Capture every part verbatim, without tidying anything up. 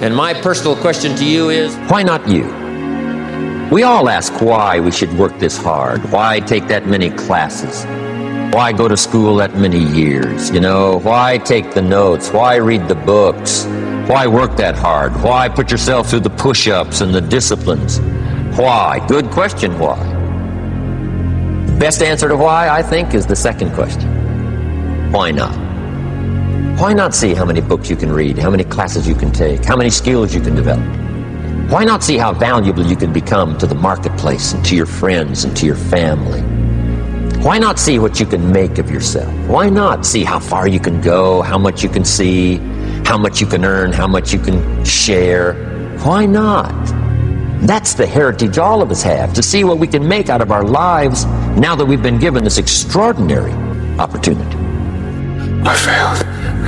And my personal question to you is, why not you? We all ask why we should work this hard. Why take that many classes? Why go to school that many years? You know, why take the notes? Why read the books? Why work that hard? Why put yourself through the push-ups and the disciplines? Why? Good question, why? The best answer to why, I think, is the second question. Why not? Why not see how many books you can read, how many classes you can take, how many skills you can develop? Why not see how valuable you can become to the marketplace and to your friends and to your family? Why not see what you can make of yourself? Why not see how far you can go, how much you can see, how much you can earn, how much you can share? Why not? That's the heritage all of us have, to see what we can make out of our lives now that we've been given this extraordinary opportunity. I failed.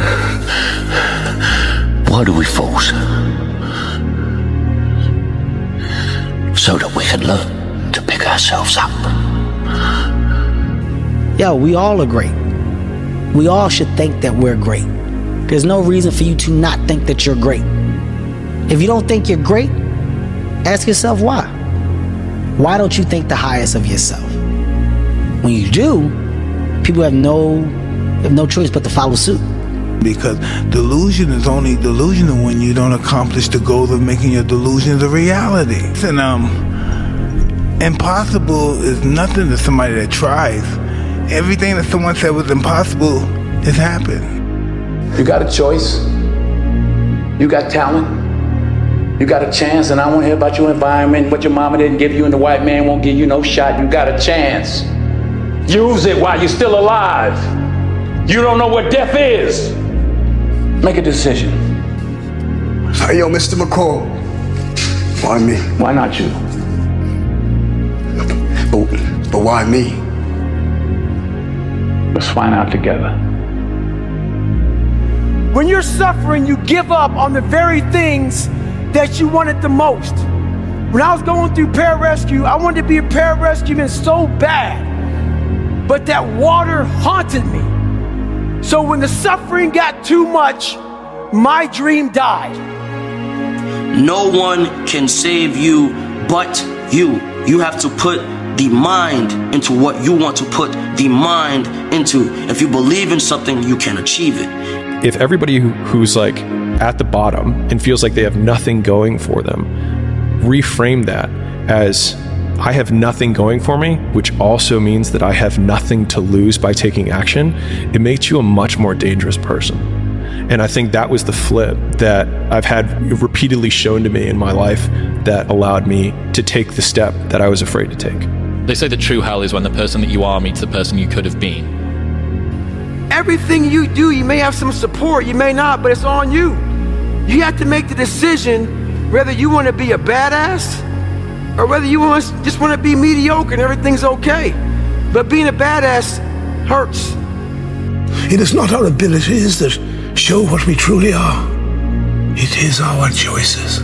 Why do we force? So that we can learn to pick ourselves up. Yo, we all are great. We all should think that we're great. There's no reason for you to not think that you're great. If you don't think you're great, ask yourself why. Why don't you think the highest of yourself? When you do, people have no have no choice but to follow suit. Because delusion is only delusional when you don't accomplish the goal of making your delusions a reality. And um, impossible is nothing to somebody that tries. Everything that someone said was impossible has happened. You got a choice. You got talent. You got a chance, and I want to hear about your environment, what your mama didn't give you and the white man won't give you no shot. You got a chance. Use it while you're still alive. You don't know what death is. Make a decision. Hey, yo, Mister McCall. Why me? Why not you? But, but why me? Let's find out together. When you're suffering, you give up on the very things that you wanted the most. When I was going through pararescue, I wanted to be a pararescueman so bad, but that water haunted me. So when the suffering got too much, my dream died. No one can save you but you. You have to put the mind into what you want to put the mind into. If you believe in something, you can achieve it. If everybody who, who's like at the bottom and feels like they have nothing going for them, reframe that as, I have nothing going for me, which also means that I have nothing to lose by taking action, it makes you a much more dangerous person. And I think that was the flip that I've had repeatedly shown to me in my life that allowed me to take the step that I was afraid to take. They say the true hell is when the person that you are meets the person you could have been. Everything you do, you may have some support, you may not, but it's on you. You have to make the decision whether you want to be a badass or whether you want, just want to be mediocre and everything's okay. But being a badass hurts. It is not our abilities that show what we truly are. It is our choices.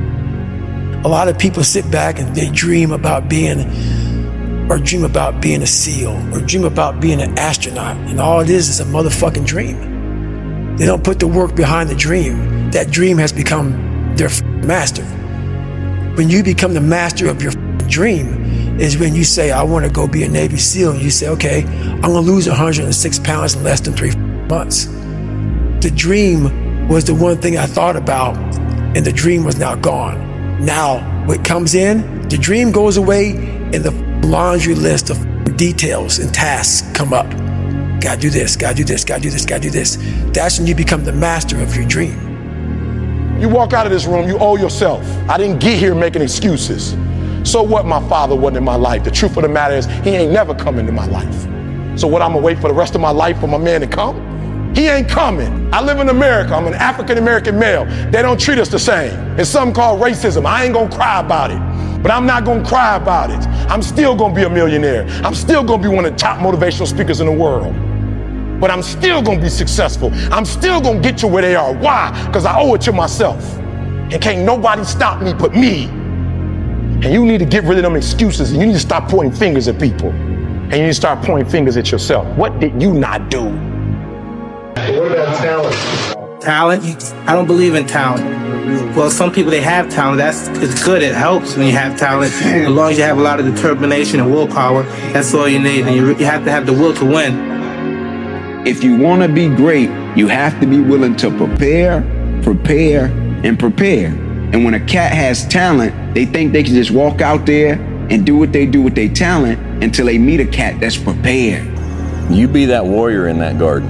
A lot of people sit back and they dream about being, or dream about being a SEAL, or dream about being an astronaut, and all it is is a motherfucking dream. They don't put the work behind the dream. That dream has become their master. When you become the master of your dream is when you say, I want to go be a Navy SEAL, and you say, okay, I'm gonna lose one hundred six pounds in less than three months. The dream was the one thing I thought about, and the dream was now gone. Now, what comes in, the dream goes away, and the laundry list of details and tasks come up. Gotta do this, gotta do this, gotta do this, gotta do this. That's when you become the master of your dream. You walk out of this room, you owe yourself. I didn't get here making excuses. So what my father wasn't in my life? The truth of the matter is, he ain't never come into my life. So what, I'm gonna wait for the rest of my life for my man to come? He ain't coming. I live in America. I'm an African-American male. They don't treat us the same. It's something called racism. I ain't gonna cry about it. But I'm not gonna cry about it. I'm still gonna be a millionaire. I'm still gonna be one of the top motivational speakers in the world. But I'm still gonna be successful. I'm still gonna get to where they are. Why? Because I owe it to myself. And can't nobody stop me but me. And you need to get rid of them excuses, and you need to stop pointing fingers at people. And you need to start pointing fingers at yourself. What did you not do? What about talent? Talent? I don't believe in talent. Well, some people, they have talent. That's it's good. It helps when you have talent. As long as you have a lot of determination and willpower, that's all you need. And you, you have to have the will to win. If you want to be great, you have to be willing to prepare, prepare, and prepare. And when a cat has talent, they think they can just walk out there and do what they do with their talent until they meet a cat that's prepared. You be that warrior in that garden.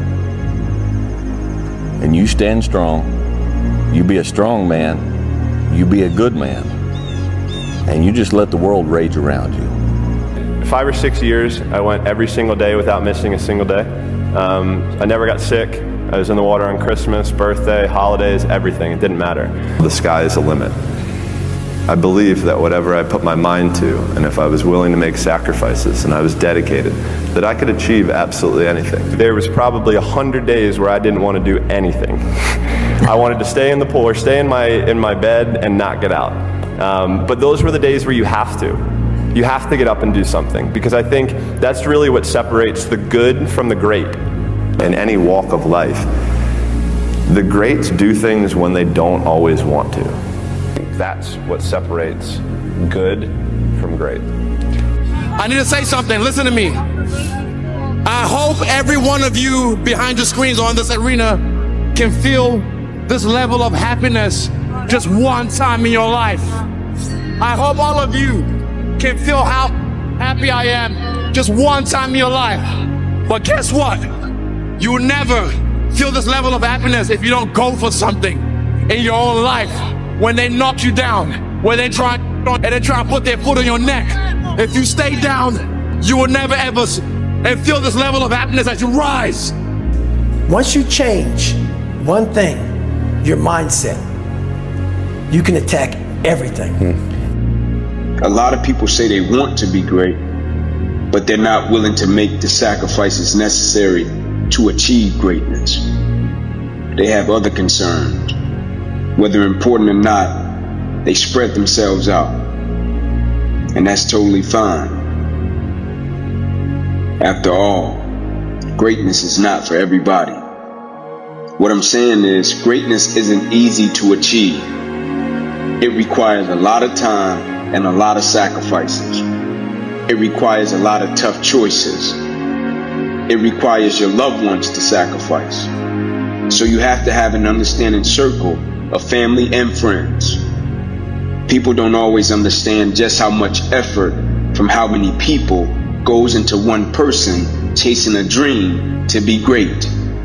And you stand strong. You be a strong man. You be a good man. And you just let the world rage around you. Five or six years, I went every single day without missing a single day. Um, I never got sick. I was in the water on Christmas, birthday, holidays, everything. It didn't matter. The sky is the limit. I believe that whatever I put my mind to, and if I was willing to make sacrifices and I was dedicated, that I could achieve absolutely anything. There was probably a hundred days where I didn't want to do anything. I wanted to stay in the pool or stay in my, in my bed and not get out. Um, but those were the days where you have to. You have to get up and do something, because I think that's really what separates the good from the great in any walk of life. The greats do things when they don't always want to. That's what separates good from great. I need to say something. Listen to me. I hope every one of you behind your screens or in this arena can feel this level of happiness just one time in your life. I hope all of you can feel how happy I am just one time in your life. But guess what? You will never feel this level of happiness if you don't go for something in your own life. When they knock you down, when they try and they try to put their foot on your neck, if you stay down, you will never ever and feel this level of happiness as you rise. Once you change one thing, your mindset, you can attack everything. A lot of people say they want to be great, but they're not willing to make the sacrifices necessary to achieve greatness. They have other concerns. Whether important or not, they spread themselves out. And that's totally fine. After all, greatness is not for everybody. What I'm saying is, greatness isn't easy to achieve. It requires a lot of time and a lot of sacrifices. It requires a lot of tough choices. It requires your loved ones to sacrifice. So you have to have an understanding circle of family and friends. People don't always understand just how much effort from how many people goes into one person chasing a dream to be great.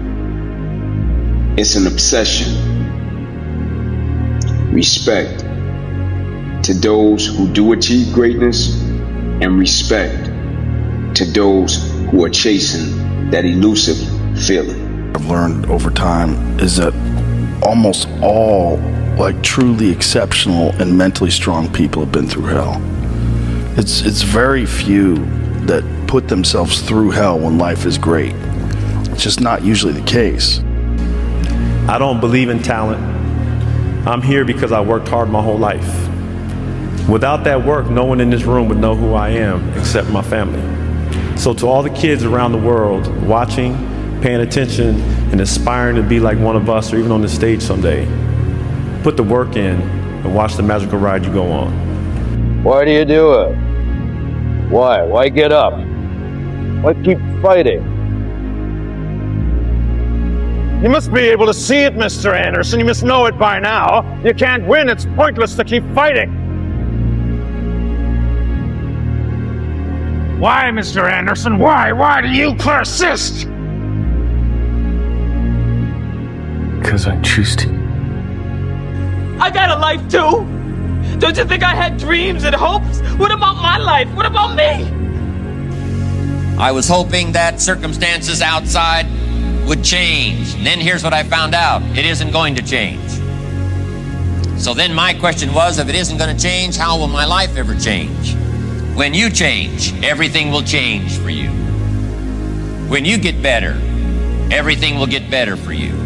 It's an obsession. Respect to those who do achieve greatness, and respect to those who are chasing that elusive feeling. I've learned over time is that almost all like truly exceptional and mentally strong people have been through hell. It's it's very few that put themselves through hell when life is great. It's just not usually the case. I don't believe in talent. I'm here because I worked hard my whole life. Without that work, no one in this room would know who I am except my family. So to all the kids around the world watching, paying attention, and aspiring to be like one of us or even on the stage someday, put the work in and watch the magical ride you go on. Why do you do it? Why? Why get up? Why keep fighting? You must be able to see it, Mister Anderson. You must know it by now. You can't win. It's pointless to keep fighting. Why, Mister Anderson? Why? Why do you persist? Because I choose to. I got a life too. Don't you think I had dreams and hopes? What about my life? What about me? I was hoping that circumstances outside would change. And then here's what I found out. It isn't going to change. So then my question was, if it isn't going to change, how will my life ever change? When you change, everything will change for you. When you get better, everything will get better for you.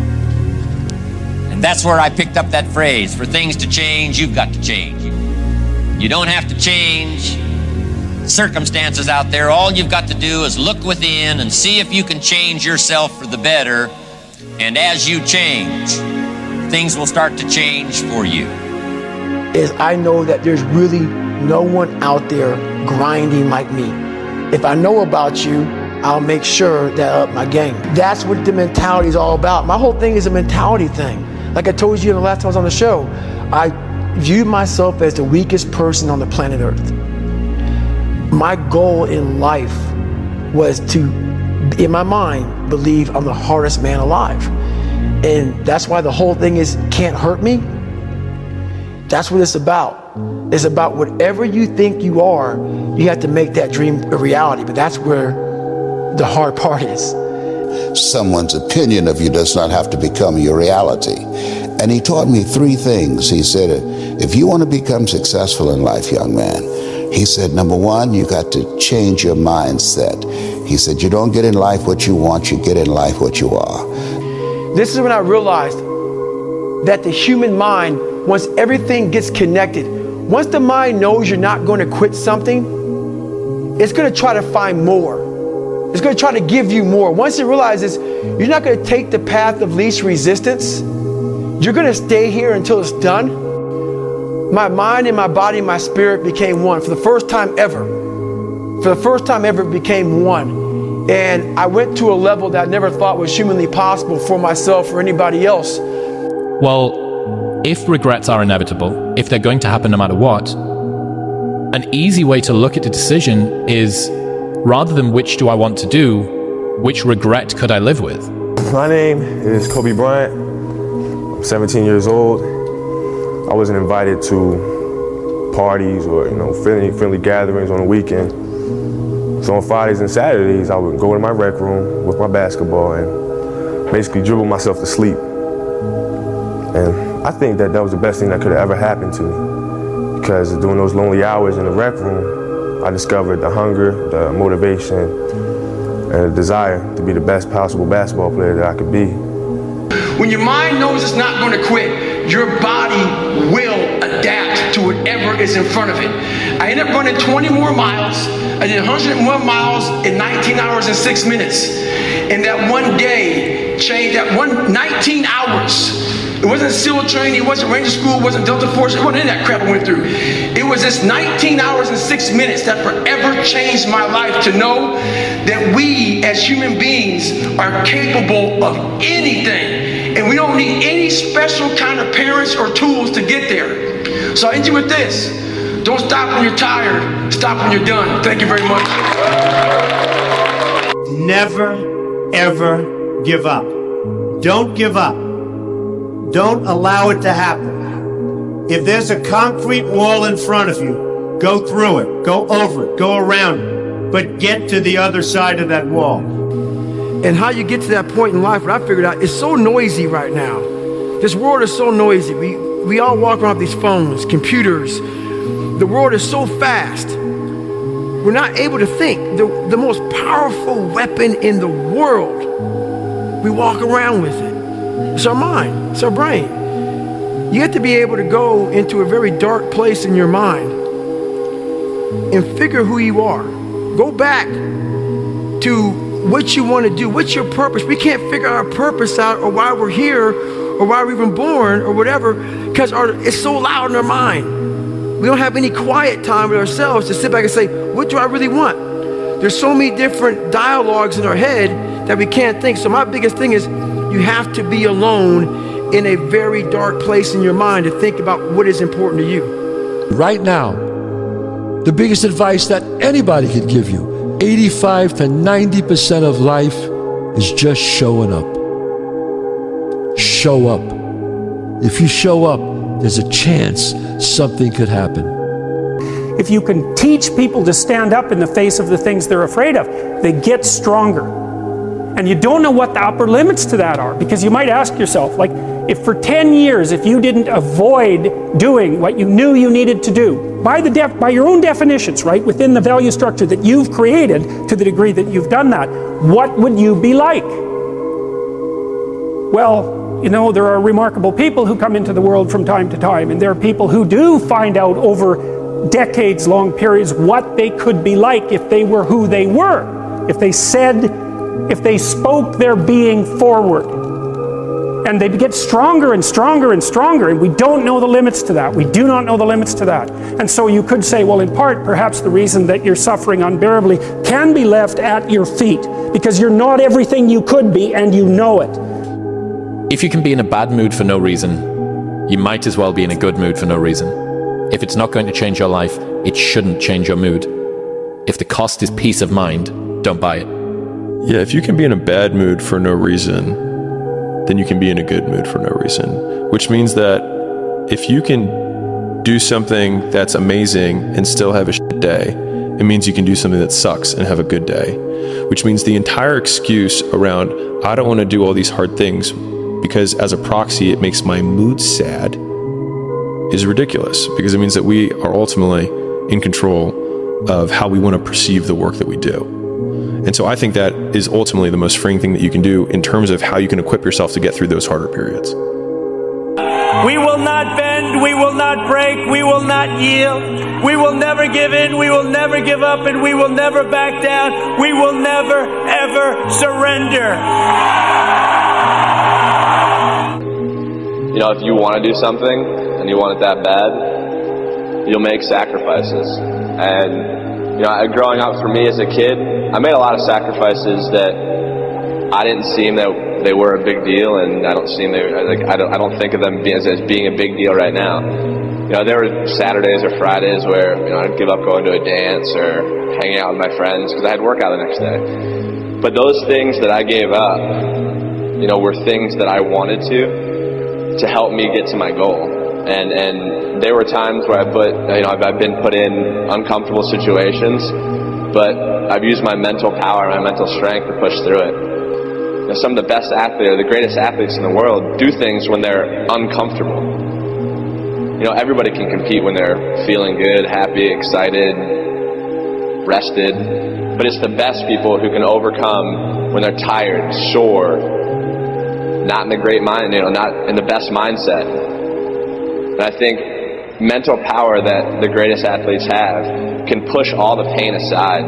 And that's where I picked up that phrase, for things to change, you've got to change. You don't have to change circumstances out there. All you've got to do is look within and see if you can change yourself for the better. And as you change, things will start to change for you. Is I know that there's really no one out there grinding like me. If I know about you, I'll make sure that I up my game. That's what the mentality is all about. My whole thing is a mentality thing. Like I told you the last time I was on the show, I viewed myself as the weakest person on the planet Earth. My goal in life was to, in my mind, believe I'm the hardest man alive. And that's why the whole thing is can't hurt me. That's what it's about. It's about whatever you think you are, you have to make that dream a reality. But that's where the hard part is. Someone's opinion of you does not have to become your reality. And he taught me three things. He said, if you want to become successful in life, young man, he said, number one, you got to change your mindset. He said, you don't get in life what you want, you get in life what you are. This is when I realized that the human mind, once everything gets connected, once the mind knows you're not going to quit something, it's going to try to find more. It's going to try to give you more. Once it realizes you're not going to take the path of least resistance, you're going to stay here until it's done. My mind and my body and my spirit became one for the first time ever. For the first time ever, it became one. And I went to a level that I never thought was humanly possible for myself or anybody else. Well, if regrets are inevitable, if they're going to happen no matter what, an easy way to look at the decision is, rather than which do I want to do, which regret could I live with? My name is Kobe Bryant. I'm seventeen years old. I wasn't invited to parties or, you know, friendly, friendly gatherings on the weekend. So on Fridays and Saturdays, I would go to my rec room with my basketball and basically dribble myself to sleep. And I think that that was the best thing that could have ever happened to me, because during those lonely hours in the rec room, I discovered the hunger, the motivation, and the desire to be the best possible basketball player that I could be. When your mind knows it's not going to quit, your body will adapt to whatever is in front of it. I ended up running twenty more miles. I did one hundred one miles in nineteen hours and six minutes. And that one day changed, that one nineteen hours. It wasn't SEAL training, it wasn't Ranger School, it wasn't Delta Force, it wasn't any of that crap I went through. It was this nineteen hours and six minutes that forever changed my life, to know that we as human beings are capable of anything. And we don't need any special kind of parents or tools to get there. So I end you with this. Don't stop when you're tired, stop when you're done. Thank you very much. Never, ever give up. Don't give up. Don't allow it to happen. If there's a concrete wall in front of you, go through it, go over it, go around it, but get to the other side of that wall. And how you get to that point in life, what I figured out, it's so noisy right now. This world is so noisy. We, we all walk around with these phones, computers. The world is so fast. We're not able to think. The, the most powerful weapon in the world, we walk around with it. It's our mind, it's our brain. You have to be able to go into a very dark place in your mind and figure who you are. Go back to what you want to do, what's your purpose. We can't figure our purpose out, or why we're here, or why we're even born, or whatever, because our, it's so loud in our mind. We don't have any quiet time with ourselves to sit back and say, what do I really want? There's so many different dialogues in our head that we can't think. So my biggest thing is, you have to be alone in a very dark place in your mind to think about what is important to you. Right now, the biggest advice that anybody could give you, eighty-five to ninety percent of life is just showing up. Show up. If you show up, there's a chance something could happen. If you can teach people to stand up in the face of the things they're afraid of, they get stronger. And you don't know what the upper limits to that are, because you might ask yourself, like, if for ten years, if you didn't avoid doing what you knew you needed to do, by the def- by your own definitions, right, within the value structure that you've created, to the degree that you've done that, what would you be like? Well, you know, there are remarkable people who come into the world from time to time, and there are people who do find out over decades-long periods what they could be like if they were who they were, if they said, if they spoke their being forward. And they get stronger and stronger and stronger, and we don't know the limits to that. We do not know the limits to that. And so you could say, well, in part, perhaps the reason that you're suffering unbearably can be left at your feet, because you're not everything you could be, and you know it. If you can be in a bad mood for no reason, you might as well be in a good mood for no reason. If it's not going to change your life, it shouldn't change your mood. If the cost is peace of mind, don't buy it. Yeah, if you can be in a bad mood for no reason, then you can be in a good mood for no reason. Which means that if you can do something that's amazing and still have a shit day, it means you can do something that sucks and have a good day. Which means the entire excuse around, I don't want to do all these hard things because as a proxy it makes my mood sad, is ridiculous, because it means that we are ultimately in control of how we want to perceive the work that we do. And so I think that is ultimately the most freeing thing that you can do in terms of how you can equip yourself to get through those harder periods. We will not bend, we will not break, we will not yield. We will never give in, we will never give up, and we will never back down. We will never, ever surrender. You know, if you want to do something and you want it that bad, you'll make sacrifices. And, you know, growing up for me as a kid, I made a lot of sacrifices that I didn't seem that they were a big deal, and I don't seem they like I don't I don't think of them being, as being a big deal right now. You know, there were Saturdays or Fridays where, you know, I'd give up going to a dance or hanging out with my friends because I had workout the next day. But those things that I gave up, you know, were things that I wanted to to help me get to my goal. And and there were times where I put, you know, I've, I've been put in uncomfortable situations, but I've used my mental power, my mental strength to push through it. You know, some of the best athletes, or the greatest athletes in the world, do things when they're uncomfortable. You know, everybody can compete when they're feeling good, happy, excited, rested. But it's the best people who can overcome when they're tired, sore, not in the great mind, you know, not in the best mindset. And I think mental power that the greatest athletes have can push all the pain aside.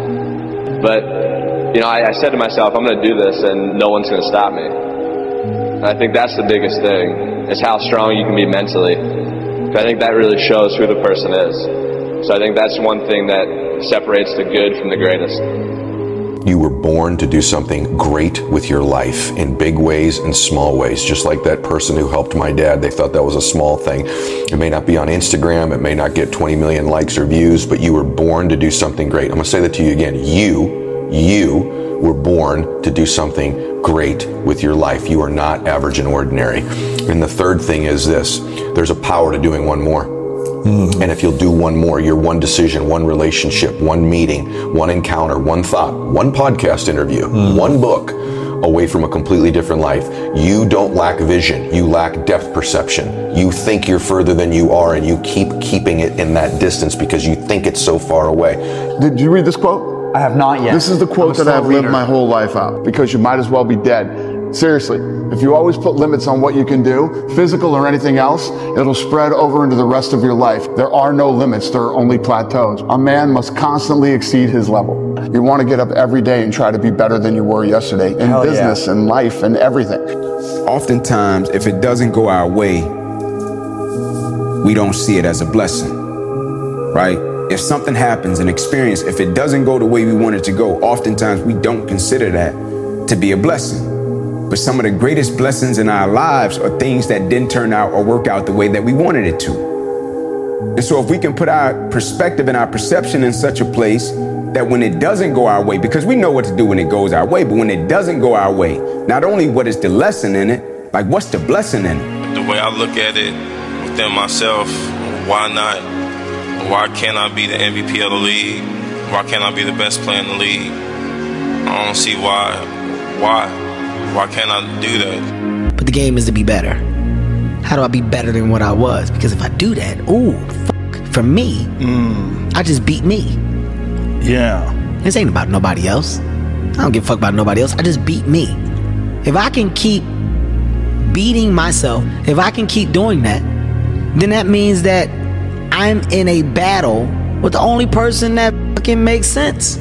But, you know, I, I said to myself, I'm going to do this and no one's going to stop me. And I think that's the biggest thing, is how strong you can be mentally. I think that really shows who the person is. So I think that's one thing that separates the good from the greatest. You were born to do something great with your life in big ways and small ways. Just like that person who helped my dad, they thought that was a small thing. It may not be on Instagram, it may not get twenty million likes or views, but you were born to do something great. I'm gonna say that to you again. You, you were born to do something great with your life. You are not average and ordinary. And the third thing is this: there's a power to doing one more. Mm-hmm. And if you'll do one more, your one decision, one relationship, one meeting, one encounter, one thought, one podcast interview, mm-hmm. one book away from a completely different life. You don't lack vision. You lack depth perception. You think you're further than you are, and you keep keeping it in that distance because you think it's so far away. Did you read this quote? I have not yet. This is the quote that I've lived my whole life out, because you might as well be dead. Seriously, if you always put limits on what you can do, physical or anything else, it'll spread over into the rest of your life. There are no limits, there are only plateaus. A man must constantly exceed his level. You want to get up every day and try to be better than you were yesterday in Hell business yeah. and life and everything. Oftentimes, if it doesn't go our way, we don't see it as a blessing, right? If something happens, an experience, if it doesn't go the way we want it to go, oftentimes we don't consider that to be a blessing. But some of the greatest blessings in our lives are things that didn't turn out or work out the way that we wanted it to. And so if we can put our perspective and our perception in such a place that when it doesn't go our way, because we know what to do when it goes our way, but when it doesn't go our way, not only what is the lesson in it, like what's the blessing in it? The way I look at it within myself, why not? Why can't I be the M V P of the league? Why can't I be the best player in the league? I don't see why. Why? Why can't I do that? But the game is to be better. How do I be better than what I was? Because if I do that, ooh, fuck, for me, mm. I just beat me. Yeah. This ain't about nobody else. I don't give a fuck about nobody else. I just beat me. If I can keep beating myself, if I can keep doing that, then that means that I'm in a battle with the only person that fucking makes sense.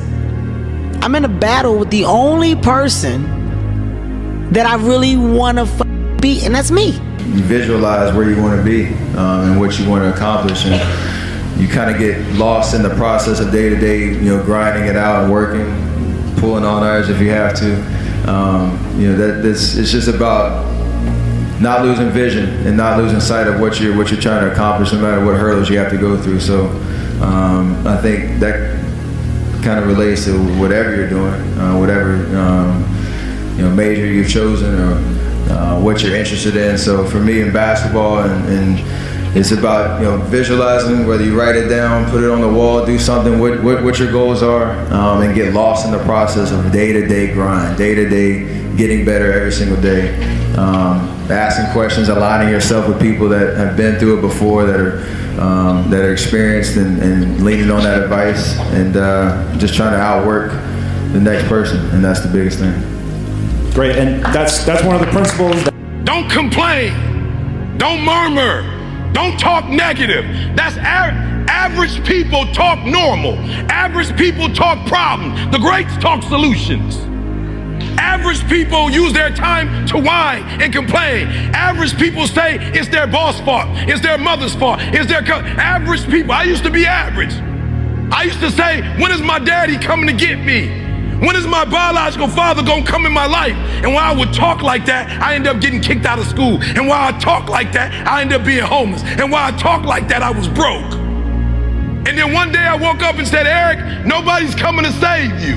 I'm in a battle with the only person that I really want to f- be, and that's me. You visualize where you want to be um, and what you want to accomplish, and you kind of get lost in the process of day to day, you know, grinding it out and working, pulling on ours if you have to. Um, you know, that this it's just about not losing vision and not losing sight of what you're what you're trying to accomplish, no matter what hurdles you have to go through. So um, I think that kind of relates to whatever you're doing, uh, whatever um, you know major you've chosen or uh, what you're interested in. So for me in basketball, and, and it's about you know visualizing, whether you write it down, put it on the wall, do something, what what, what your goals are, um, and get lost in the process of day-to-day grind, day-to-day getting better every single day. Um, asking questions, aligning yourself with people that have been through it before, that are um, that are experienced, and, and leaning on that advice, and uh, just trying to outwork the next person, and that's the biggest thing. Great, and that's that's one of the principles. That- Don't complain. Don't murmur. Don't talk negative. That's a- average people talk normal. Average people talk problems. The greats talk solutions. Average people use their time to whine and complain. Average people say it's their boss' fault, it's their mother's fault, it's their co- average people. I used to be average. I used to say, when is my daddy coming to get me? When is my biological father gonna come in my life? And while I would talk like that, I ended up getting kicked out of school. And while I talk like that, I ended up being homeless. And while I talk like that, I was broke. And then one day I woke up and said, Eric, nobody's coming to save you.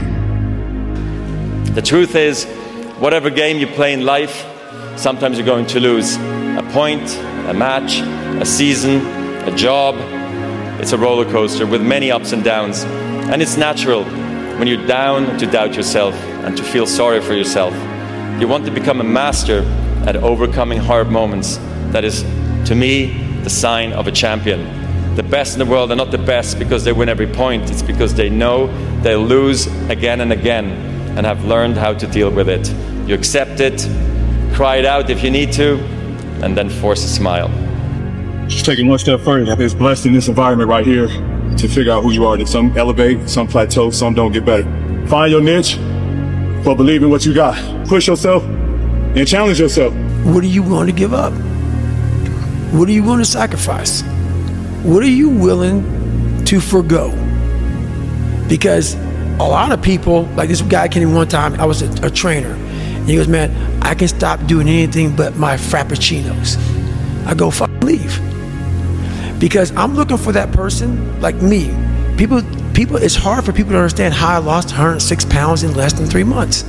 The truth is, whatever game you play in life, sometimes you're going to lose. A point, a match, a season, a job. It's a roller coaster with many ups and downs. And it's natural when you're down to doubt yourself and to feel sorry for yourself. You want to become a master at overcoming hard moments. That is, to me, the sign of a champion. The best in the world are not the best because they win every point. It's because they know they'll lose again and again, and have learned how to deal with it. You accept it, cry it out if you need to, and then force a smile. Just taking one step further, it's blessed in this environment right here to figure out who you are. That some elevate, some plateau, some don't get better. Find your niche, but believe in what you got. Push yourself and challenge yourself. What are you willing to give up? What are you willing to sacrifice? What are you willing to forgo? Because a lot of people, like this guy came in one time, I was a, a trainer, and he goes, man, I can stop doing anything but my frappuccinos. I go, fuck, leave. Because I'm looking for that person like me. People, people. It's hard for people to understand how I lost one hundred six pounds in less than three months.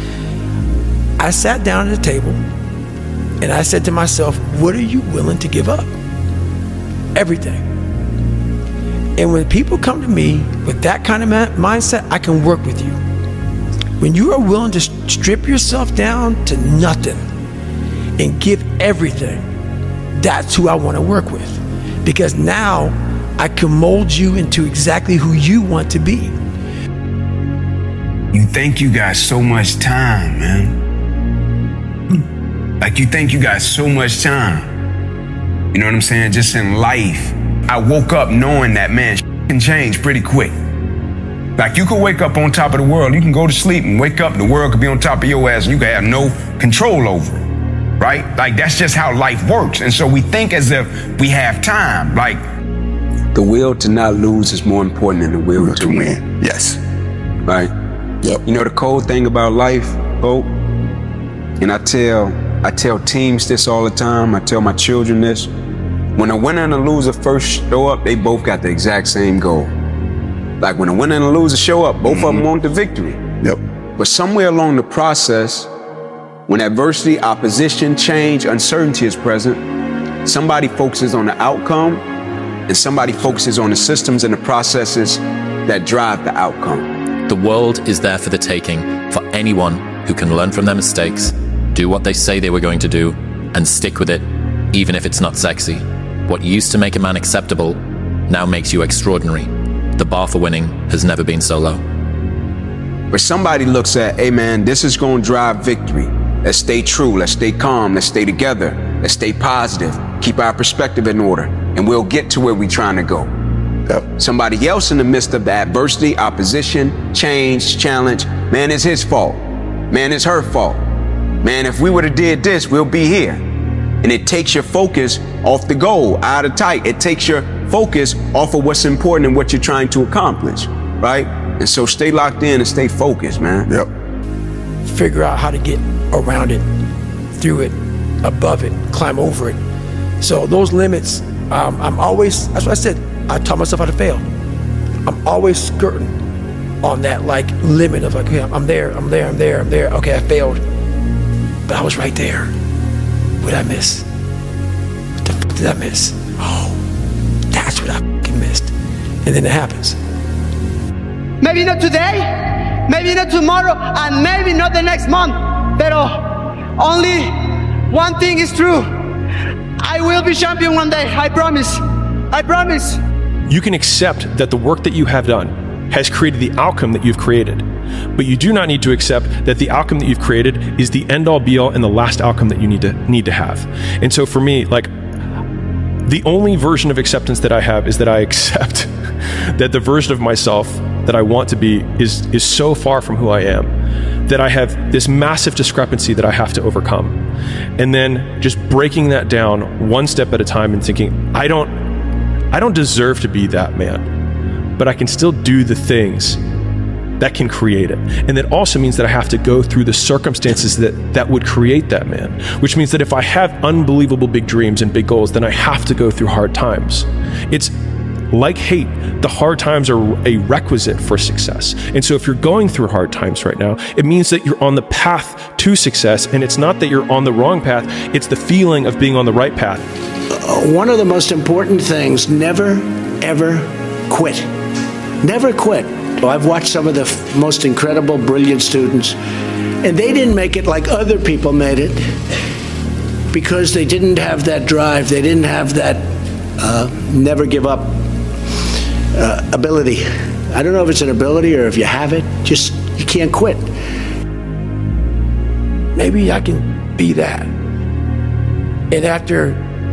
I sat down at the table, and I said to myself, what are you willing to give up? Everything. And when people come to me with that kind of mindset, I can work with you. When you are willing to strip yourself down to nothing and give everything, that's who I want to work with. Because now I can mold you into exactly who you want to be. You think you got so much time, man. Like you think you got so much time. You know what I'm saying? Just in life. I woke up knowing that, man, shit can change pretty quick. Like you could wake up on top of the world. You can go to sleep and wake up and the world could be on top of your ass and you could have no control over it, right? Like that's just how life works. And so we think as if we have time, like. The will to not lose is more important than the will, will to, to win. win. Yes. Right? Yep. You know the cold thing about life, Hope? And I tell, I tell teams this all the time. I tell my children this. When a winner and a loser first show up, they both got the exact same goal. Like when a winner and a loser show up, both mm-hmm. of them want the victory. Yep. But somewhere along the process, when adversity, opposition, change, uncertainty is present, somebody focuses on the outcome and somebody focuses on the systems and the processes that drive the outcome. The world is there for the taking for anyone who can learn from their mistakes, do what they say they were going to do, and stick with it, even if it's not sexy. What used to make a man acceptable now makes you extraordinary. The bar for winning has never been so low. But somebody looks at, hey man, this is going to drive victory. Let's stay true. Let's stay calm. Let's stay together. Let's stay positive. Keep our perspective in order. And we'll get to where we're trying to go. Yep. Somebody else in the midst of the adversity, opposition, change, challenge, man, it's his fault. Man, it's her fault. Man, if we would have did this, we'll be here. And it takes your focus off the goal, out of tight. It takes your focus off of what's important and what you're trying to accomplish, right? And so stay locked in and stay focused, man. Yep. Figure out how to get around it, through it, above it, climb over it. So those limits, um, I'm always, that's what I said, I taught myself how to fail. I'm always skirting on that like limit of like, okay, I'm there, I'm there, I'm there, I'm there. Okay, I failed, but I was right there. What did I miss? What the fuck did I miss? Oh, that's what I fucking missed. And then it happens. Maybe not today, maybe not tomorrow, and maybe not the next month. But only one thing is true. I will be champion one day, I promise. I promise. You can accept that the work that you have done has created the outcome that you've created. But you do not need to accept that the outcome that you've created is the end all be all and the last outcome that you need to need to have. And so for me, like, the only version of acceptance that I have is that I accept that the version of myself that I want to be is is so far from who I am, that I have this massive discrepancy that I have to overcome. And then just breaking that down one step at a time and thinking, I don't I don't deserve to be that man, but I can still do the things that can create it. And that also means that I have to go through the circumstances that, that would create that man, which means that if I have unbelievable big dreams and big goals, then I have to go through hard times. It's like hate, the hard times are a requisite for success. And so if you're going through hard times right now, it means that you're on the path to success, and it's not that you're on the wrong path, it's the feeling of being on the right path. Uh, one of the most important things, never, ever quit. Never quit. Well, I've watched some of the f- most incredible, brilliant students, and they didn't make it like other people made it because they didn't have that drive. They didn't have that uh, never give up uh, ability. I don't know if it's an ability or if you have it, just you can't quit. Maybe I can be that. And after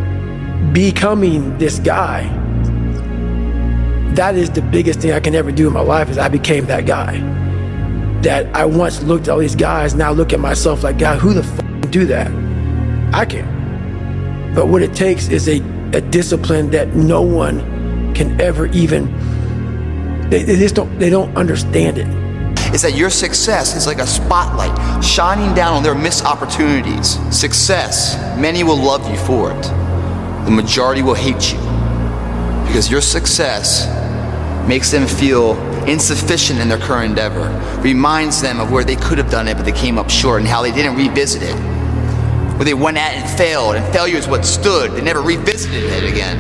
becoming this guy, that is the biggest thing I can ever do in my life, is I became that guy. That I once looked at all these guys, now look at myself like, God, who the f*** can do that? I can. But what it takes is a, a discipline that no one can ever even, they, they just don't, they don't understand it. Is that your success is like a spotlight shining down on their missed opportunities. Success, many will love you for it. The majority will hate you because your success makes them feel insufficient in their current endeavor, reminds them of where they could have done it but they came up short and how they didn't revisit it. Where they went at it and failed, and failure is what stood. They never revisited it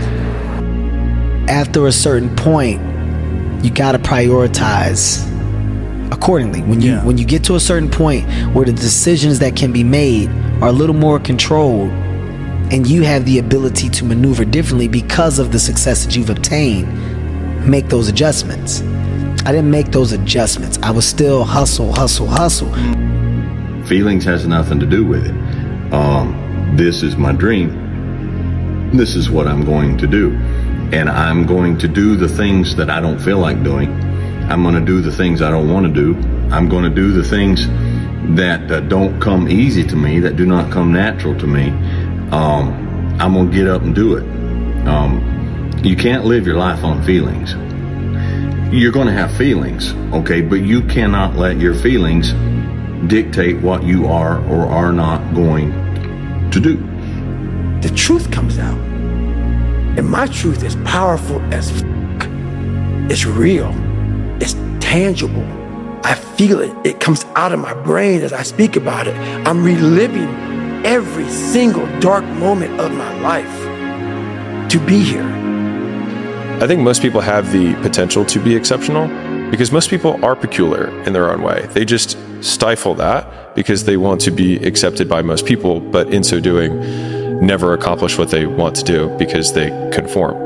again. After a certain point, you gotta prioritize accordingly. When you yeah. when you get to a certain point where the decisions that can be made are a little more controlled, and you have the ability to maneuver differently because of the success that you've obtained, make those adjustments. I didn't make those adjustments. I was still hustle, hustle, hustle. Feelings has nothing to do with it. Um, this is my dream. This is what I'm going to do. And I'm going to do the things that I don't feel like doing. I'm going to do the things I don't want to do. I'm going to do the things that uh, don't come easy to me, that do not come natural to me. Um, I'm going to get up and do it. Um, you can't live your life on feelings. You're going to have feelings, okay, but you cannot let your feelings dictate what you are or are not going to do. The truth comes out. And my truth is powerful as f***. It's real. It's tangible. I feel it. It comes out of my brain as I speak about it. I'm reliving every single dark moment of my life to be here. I think most people have the potential to be exceptional because most people are peculiar in their own way. They just stifle that because they want to be accepted by most people, but in so doing, never accomplish what they want to do because they conform.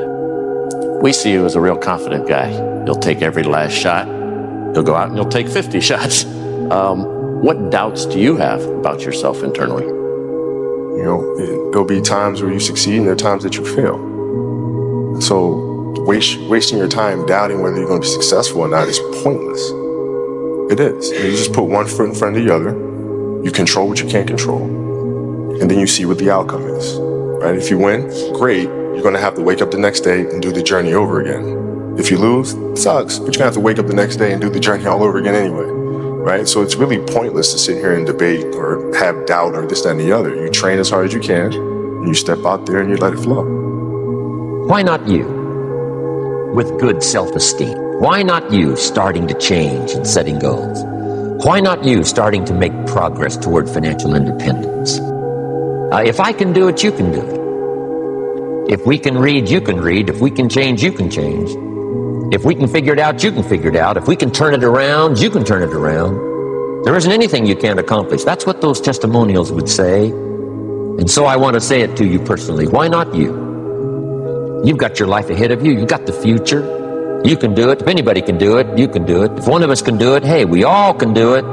We see you as a real confident guy. You'll take every last shot. You'll go out and you'll take fifty shots. Um, what doubts do you have about yourself internally? You know, it, there'll be times where you succeed and there are times that you fail. So waste, wasting your time doubting whether you're going to be successful or not is pointless. It is. You just put one foot in front of the other. You control what you can't control. and then you see what the outcome is, right? If you win, great. You're going to have to wake up the next day and do the journey over again. If you lose, it sucks, but you're going to have to wake up the next day and do the journey all over again anyway, right? So it's really pointless to sit here and debate or have doubt or this, that, and the other. You train as hard as you can, and you step out there and you let it flow. Why not you? With good self-esteem. Why not you starting to change and setting goals? Why not you starting to make progress toward financial independence? Uh, if I can do it, you can do it. If we can read, you can read. If we can change, you can change. If we can figure it out, you can figure it out. If we can turn it around, you can turn it around. There isn't anything you can't accomplish. That's what those testimonials would say. And so I want to say it to you personally. Why not you? You've got your life ahead of you. You've got the future. You can do it. If anybody can do it, you can do it. If one of us can do it, hey, we all can do it.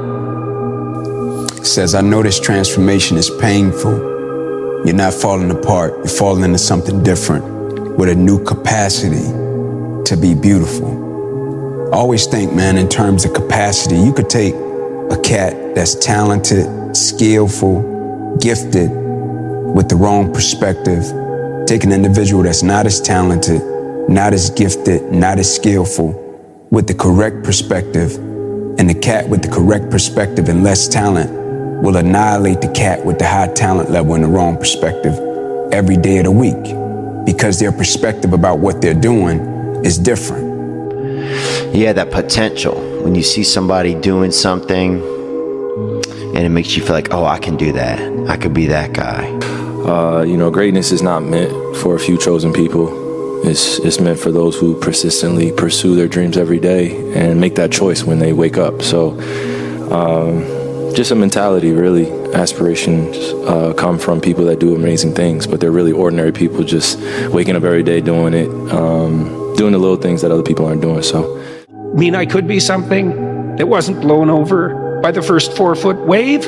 It says, I know this transformation is painful. You're not falling apart. You're falling into something different with a new capacity to be beautiful. I always think, man, in terms of capacity, you could take a cat that's talented, skillful, gifted, with the wrong perspective, take an individual that's not as talented, not as gifted, not as skillful, with the correct perspective, and the cat with the correct perspective and less talent will annihilate the cat with the high talent level and the wrong perspective every day of the week, because their perspective about what they're doing is different. Yeah, that potential. When you see somebody doing something and it makes you feel like, oh, I can do that. I could be that guy. Uh, you know, greatness is not meant for a few chosen people. It's, it's meant for those who persistently pursue their dreams every day and make that choice when they wake up. So um, just a mentality, really. Aspirations uh, come from people that do amazing things, but they're really ordinary people just waking up every day doing it, um, doing the little things that other people aren't doing. So, I mean, I could be something that wasn't blown over by the first four-foot wave.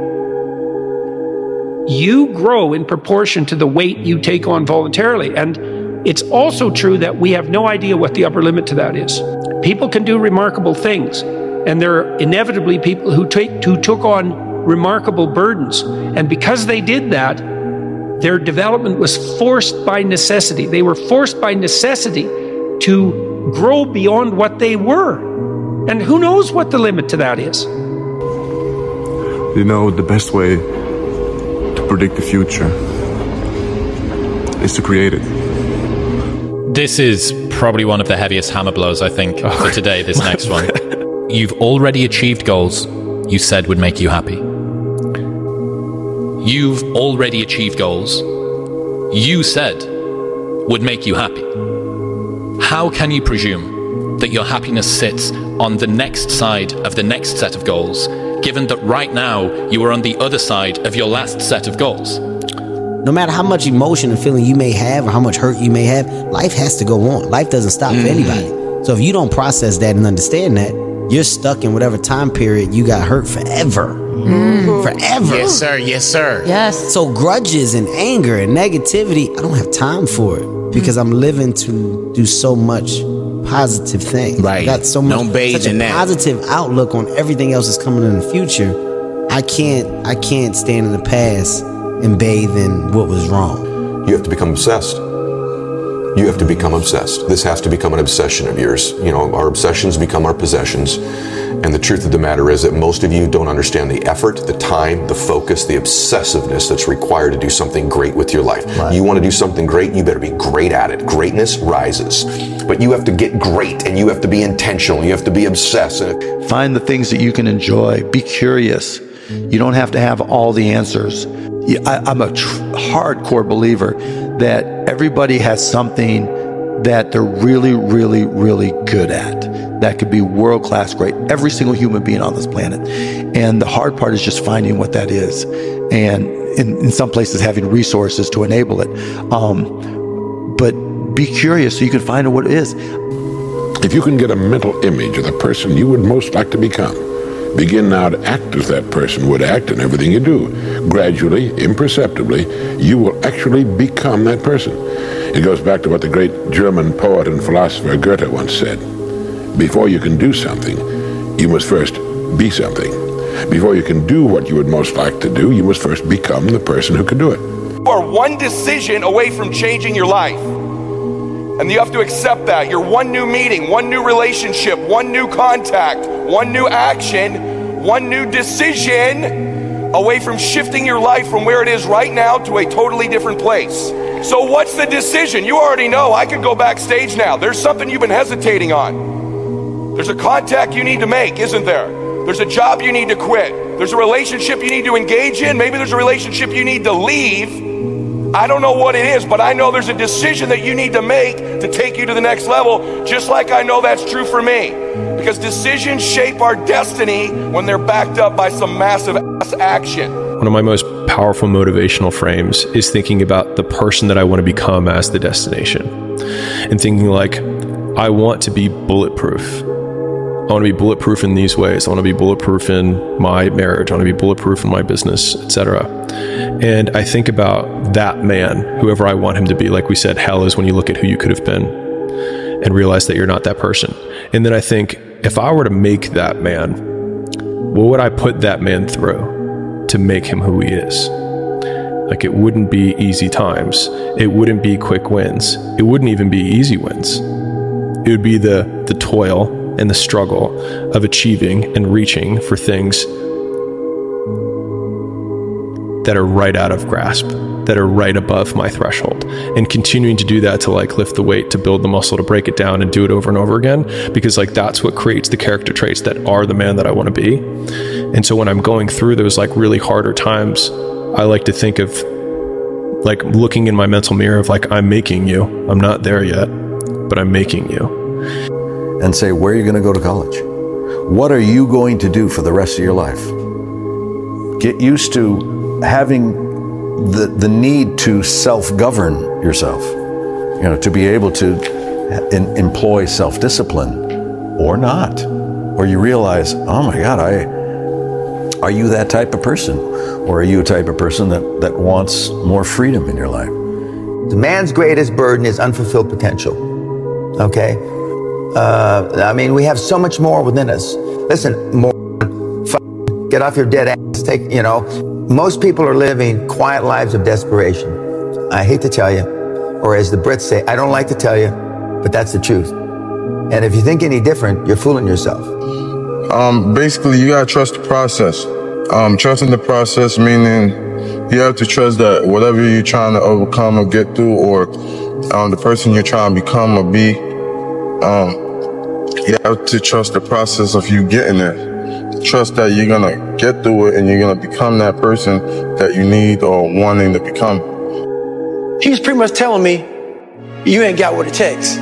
You grow in proportion to the weight you take on voluntarily. And it's also true that we have no idea what the upper limit to that is. People can do remarkable things, and there are inevitably people who take who took on remarkable burdens. And because they did that, their development was forced by necessity. They were forced by necessity to grow beyond what they were. And who knows what the limit to that is? You know, the best way to predict the future is to create it. This is probably one of the heaviest hammer blows, I think, oh, for today, this next one. You've already achieved goals you said would make you happy. You've already achieved goals you said would make you happy. How can you presume that your happiness sits on the next side of the next set of goals, given that right now you are on the other side of your last set of goals? No matter how much emotion and feeling you may have or how much hurt you may have, life has to go on. Life doesn't stop mm-hmm. for anybody. So if you don't process that and understand that, you're stuck in whatever time period you got hurt forever. Mm. Forever. Yes, sir. Yes, sir. Yes. So grudges and anger and negativity, I don't have time for it because mm. I'm living to do so much positive things. Right. I got so much Don't beige such a in that. positive outlook on everything else that's coming in the future. I can't I can't stand in the past and bathe in what was wrong. You have to become obsessed. You have to become obsessed. This has to become an obsession of yours. You know, our obsessions become our possessions. And the truth of the matter is that most of you don't understand the effort, the time, the focus, the obsessiveness that's required to do something great with your life. Right. You want to do something great, you better be great at it. Greatness rises. But you have to get great, and you have to be intentional. You have to be obsessed. Find the things that you can enjoy. Be curious. You don't have to have all the answers. I, I'm a tr- hardcore believer that everybody has something that they're really, really, really good at. That could be world-class great. Every single human being on this planet. And the hard part is just finding what that is. And in, in some places having resources to enable it. Um, but be curious so you can find out what it is. If you can get a mental image of the person you would most like to become, begin now to act as that person would act in everything you do. Gradually, imperceptibly, you will actually become that person. It goes back to what the great German poet and philosopher Goethe once said. Before you can do something, you must first be something. Before you can do what you would most like to do, you must first become the person who can do it. You are one decision away from changing your life. And you have to accept that. You're one new meeting, one new relationship, one new contact, one new action, one new decision away from shifting your life from where it is right now to a totally different place. So what's the decision? You already know. I could go backstage now. There's something you've been hesitating on. There's a contact you need to make, isn't there? There's a job you need to quit. There's a relationship you need to engage in. Maybe there's a relationship you need to leave. I don't know what it is, but I know there's a decision that you need to make to take you to the next level, just like I know that's true for me. Because decisions shape our destiny when they're backed up by some massive ass action. One of my most powerful motivational frames is thinking about the person that I want to become as the destination. And thinking like, I want to be bulletproof. I want to be bulletproof in these ways. I want to be bulletproof in my marriage. I want to be bulletproof in my business, et cetera. And I think about that man, whoever I want him to be. Like we said, hell is when you look at who you could have been and realize that you're not that person. And then I think, if I were to make that man, what would I put that man through to make him who he is? Like, it wouldn't be easy times. It wouldn't be quick wins. It wouldn't even be easy wins. It would be the the toil and the struggle of achieving and reaching for things that are right out of grasp, that are right above my threshold, and continuing to do that to like lift the weight, to build the muscle, to break it down and do it over and over again, because like that's what creates the character traits that are the man that I want to be. And so when I'm going through those like really harder times, I like to think of like looking in my mental mirror of like, I'm making you. I'm not there yet, but I'm making you. And say, where are you going to go to college? What are you going to do for the rest of your life? Get used to having the the need to self-govern yourself, you know, to be able to in, employ self-discipline or not. Or you realize, oh my God, I are you that type of person? Or are you a type of person that, that wants more freedom in your life? The man's greatest burden is unfulfilled potential, okay? Uh, I mean, we have so much more within us. Listen, more, f- get off your dead ass. Take, you know, most people are living quiet lives of desperation. I hate to tell you, or as the Brits say, I don't like to tell you, but that's the truth. And if you think any different, you're fooling yourself. Um, basically, you gotta trust the process. Um, trusting the process, meaning you have to trust that whatever you're trying to overcome or get through, or um, the person you're trying to become or be, um, you have to trust the process of you getting there. Trust that you're gonna get through it and you're gonna become that person that you need or wanting to become. He was pretty much telling me, you ain't got what it takes.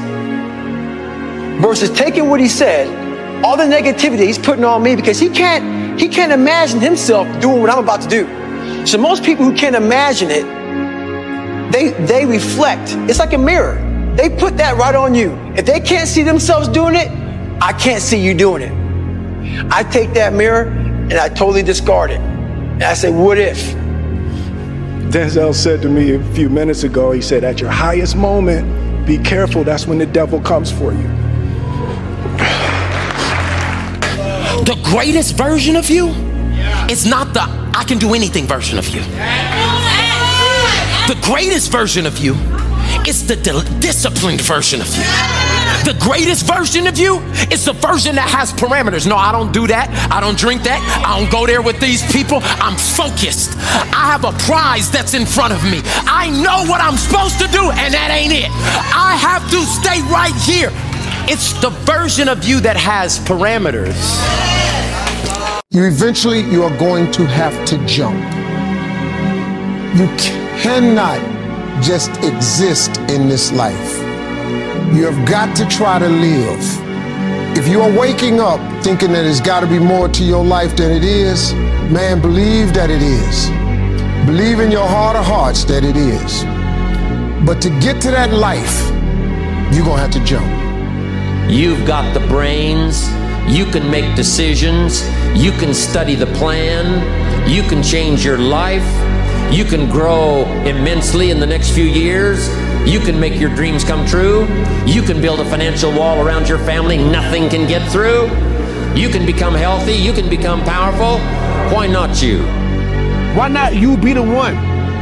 Versus taking what he said, all the negativity he's putting on me, because he can't, he can't imagine himself doing what I'm about to do. So most people who can't imagine it, they, they reflect. It's like a mirror. They put that right on you. If they can't see themselves doing it, I can't see you doing it. I take that mirror and I totally discard it. And I say, what if? Denzel said to me a few minutes ago, he said, at your highest moment, be careful, that's when the devil comes for you. The greatest version of you is not the I can do anything version of you. The greatest version of you is the di- disciplined version of you. The greatest version of you is the version that has parameters. No, I don't do that. I don't drink that. I don't go there with these people. I'm focused. I have a prize that's in front of me. I know what I'm supposed to do, and that ain't it. I have to stay right here. It's the version of you that has parameters. You eventually, you are going to have to jump. You cannot just exist in this life. You have got to try to live. If you are waking up thinking that there's got to be more to your life than it is, man, believe that it is. Believe in your heart of hearts that it is. But to get to that life, you're going to have to jump. You've got the brains. You can make decisions. You can study the plan. You can change your life. You can grow immensely in the next few years. You can make your dreams come true. You can build a financial wall around your family nothing can get through. You can become healthy. You can become powerful. Why not you? Why not you be the one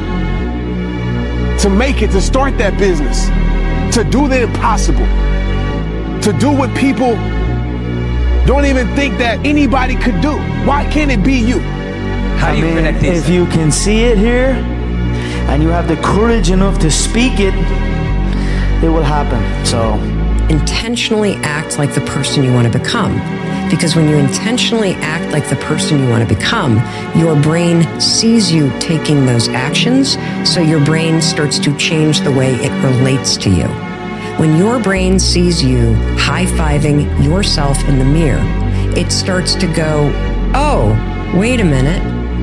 to make it, to start that business, to do the impossible, to do what people don't even think that anybody could do? Why can't it be you? How do you connect these? If you can see it here and you have the courage enough to speak it, it will happen. So intentionally act like the person you want to become. Because when you intentionally act like the person you want to become, your brain sees you taking those actions, so your brain starts to change the way it relates to you. When your brain sees you high-fiving yourself in the mirror, it starts to go, oh, wait a minute.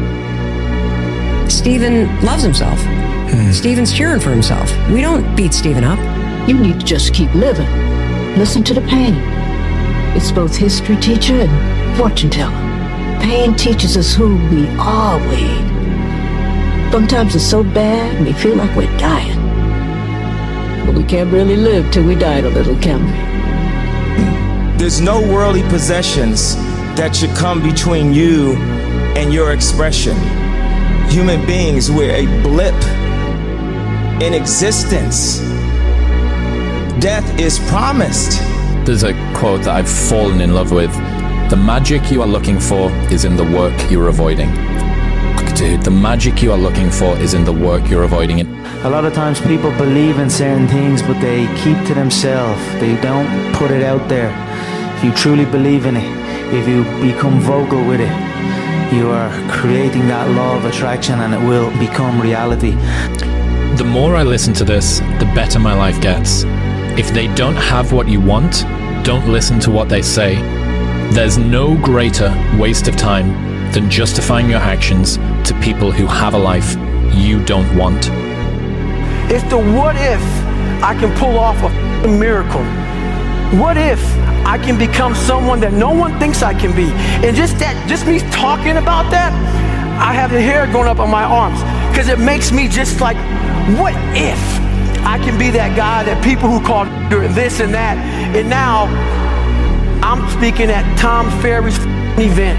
Steven loves himself. Hmm. Steven's cheering for himself. We don't beat Steven up. You need to just keep living. Listen to the pain. It's both history teacher and fortune teller. Pain teaches us who we are, Wade. Sometimes it's so bad we feel like we're dying. But we can't really live till we die a little, can we? There's no worldly possessions that should come between you and your expression. Human beings, we're a blip in existence. Death is promised. There's a quote that I've fallen in love with. The magic you are looking for is in the work you're avoiding. Dude, the magic you are looking for is in the work you're avoiding. It. A lot of times people believe in certain things, but they keep to themselves. They don't put it out there. If you truly believe in it, if you become vocal with it, you are creating that law of attraction and it will become reality. The more I listen to this, the better my life gets. If they don't have what you want, don't listen to what they say. There's no greater waste of time than justifying your actions to people who have a life you don't want. It's the what if I can pull off a miracle. What if I can become someone that no one thinks I can be? And just that, just me talking about that, I have the hair going up on my arms because it makes me just like, what if I can be that guy that people who call this and that, and now I'm speaking at Tom Ferry's event.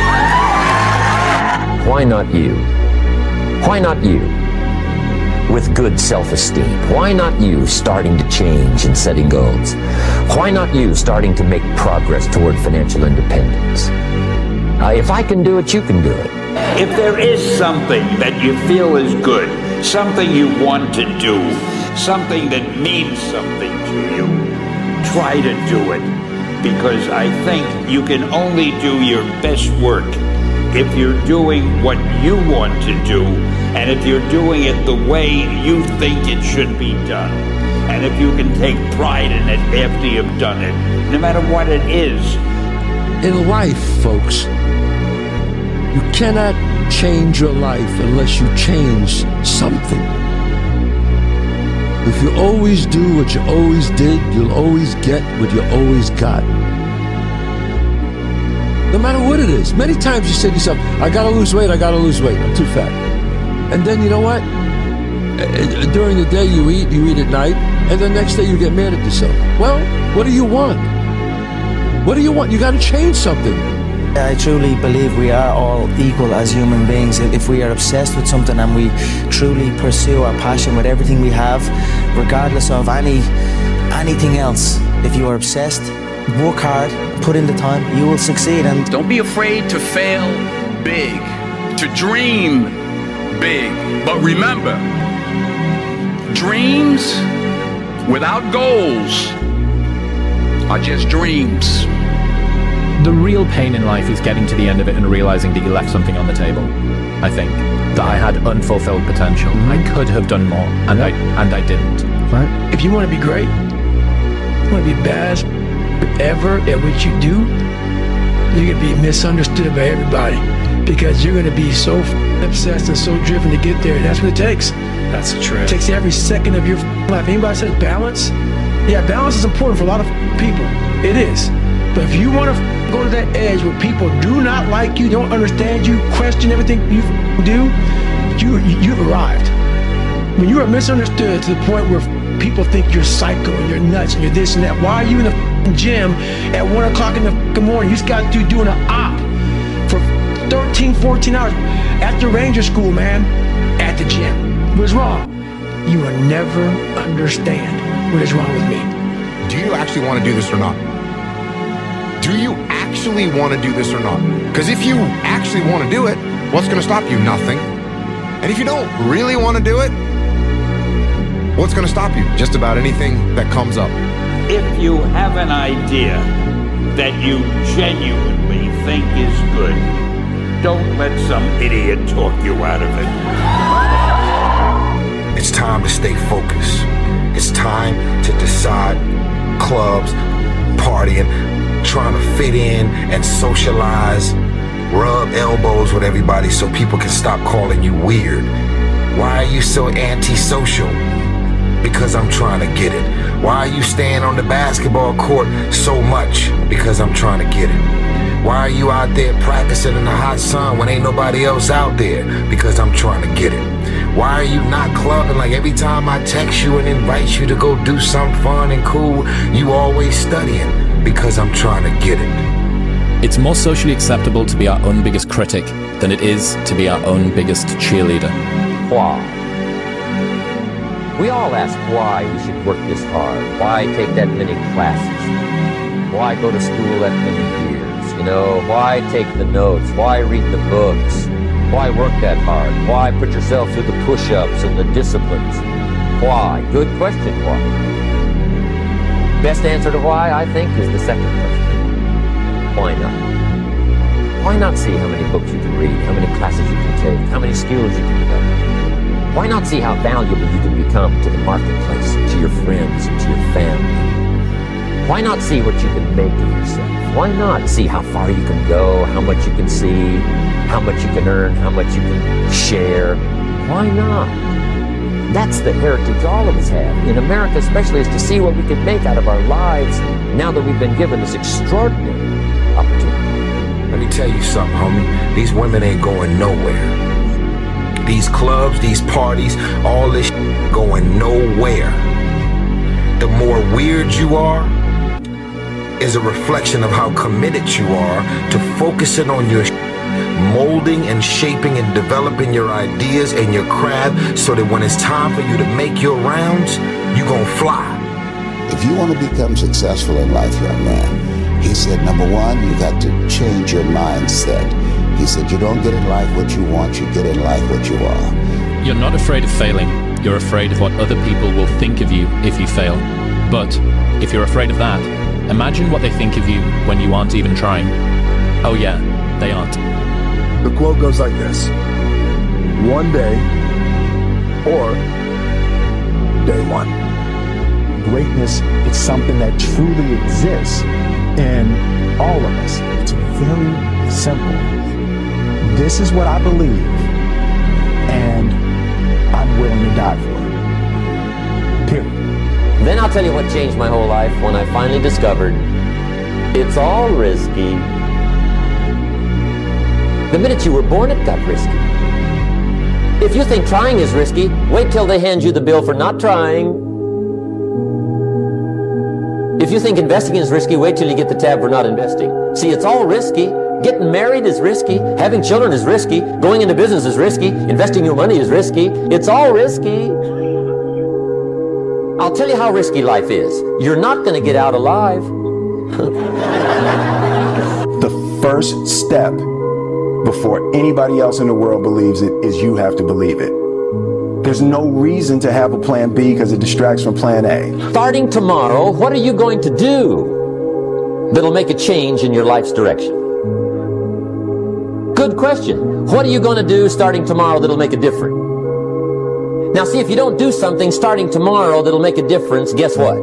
Why not you? Why not you? With good self-esteem. Why not you starting to change and setting goals? Why not you starting to make progress toward financial independence? Uh, if I can do it, you can do it. If there is something that you feel is good, something you want to do, something that means something to you, try to do it. Because I think you can only do your best work if you're doing what you want to do, and if you're doing it the way you think it should be done, and if you can take pride in it after you've done it, no matter what it is. In life, folks, you cannot change your life unless you change something. If you always do what you always did, you'll always get what you always got. No matter what it is. Many times you say to yourself, I gotta lose weight, I gotta lose weight, I'm too fat. And then you know what? During the day you eat, you eat at night, and the next day you get mad at yourself. Well, what do you want? What do you want? You gotta change something. I truly believe we are all equal as human beings. If we are obsessed with something and we truly pursue our passion with everything we have, regardless of any anything else, if you are obsessed, work hard, put in the time, you will succeed. And don't be afraid to fail big, to dream big. But remember, dreams without goals are just dreams. The real pain in life is getting to the end of it and realizing that you left something on the table. I think that I had unfulfilled potential. Mm-hmm. I could have done more, and I and I didn't. Right. If you want to be great, you want to be best ever at what you do, you're gonna be misunderstood by everybody because you're gonna be so obsessed and so driven to get there. That's what it takes. That's the truth. It takes every second of your life. Anybody says balance? Yeah, balance is important for a lot of people. It is. But if you want to go to that edge where people do not like you, don't understand you, question everything you do, you, you've arrived. When you are misunderstood to the point where people think you're psycho and you're nuts and you're this and that, why are you in the gym at one o'clock in the morning? You just got through doing an op for thirteen thirteen, fourteen hours at the Ranger School, man, at the gym. What's wrong? You will never understand what is wrong with me. Do you actually want to do this or not? Do you actually want to do this or not? Because if you actually want to do it, what's going to stop you? Nothing. And if you don't really want to do it, what's going to stop you? Just about anything that comes up. If you have an idea that you genuinely think is good, don't let some idiot talk you out of it. It's time to stay focused. It's time to decide clubs, partying, trying to fit in and socialize, rub elbows with everybody so people can stop calling you weird. Why are you so antisocial? Because I'm trying to get it. Why are you staying on the basketball court so much? Because I'm trying to get it. Why are you out there practicing in the hot sun when ain't nobody else out there? Because I'm trying to get it. Why are you not clubbing? Like every time I text you and invite you to go do something fun and cool, you always studying. Because I'm trying to get it. It's more socially acceptable to be our own biggest critic than it is to be our own biggest cheerleader. Why? We all ask why we should work this hard. Why take that many classes? Why go to school that many years? You know, why take the notes? Why read the books? Why work that hard? Why put yourself through the push-ups and the disciplines? Why? Good question, why? Best answer to why, I think, is the second question. Why not? Why not see how many books you can read, how many classes you can take, how many skills you can develop? Why not see how valuable you can become to the marketplace, to your friends, to your family? Why not see what you can make of yourself? Why not see how far you can go, how much you can see, how much you can earn, how much you can share? Why not? That's the heritage all of us have, in America especially, is to see what we can make out of our lives now that we've been given this extraordinary opportunity. Let me tell you something, homie. These women ain't going nowhere. These clubs, these parties, all this shit going nowhere. The more weird you are is a reflection of how committed you are to focusing on your shit, molding and shaping and developing your ideas and your craft so that when it's time for you to make your rounds, you gonna fly. If you want to become successful in life, young man, he said, number one, you got to change your mindset. He said, you don't get in life what you want, you get in life what you are. You're not afraid of failing. You're afraid of what other people will think of you if you fail. But if you're afraid of that, imagine what they think of you when you aren't even trying. Oh yeah, they aren't. The quote goes like this: one day or day one. Greatness is something that truly exists in all of us. It's very simple. This is what I believe, and I'm willing to die for it. Period. Then I'll tell you what changed my whole life when I finally discovered it's all risky. The minute you were born, it got risky. If you think trying is risky, wait till they hand you the bill for not trying. If you think investing is risky, wait till you get the tab for not investing. See, it's all risky. Getting married is risky. Having children is risky. Going into business is risky. Investing your money is risky. It's all risky. I'll tell you how risky life is. You're not going to get out alive. The first step before anybody else in the world believes it is you have to believe it. There's no reason to have a plan B because it distracts from plan A. Starting tomorrow, what are you going to do that'll make a change in your life's direction? Good question. What are you going to do starting tomorrow that'll make a difference? Now see, if you don't do something starting tomorrow that'll make a difference, guess what?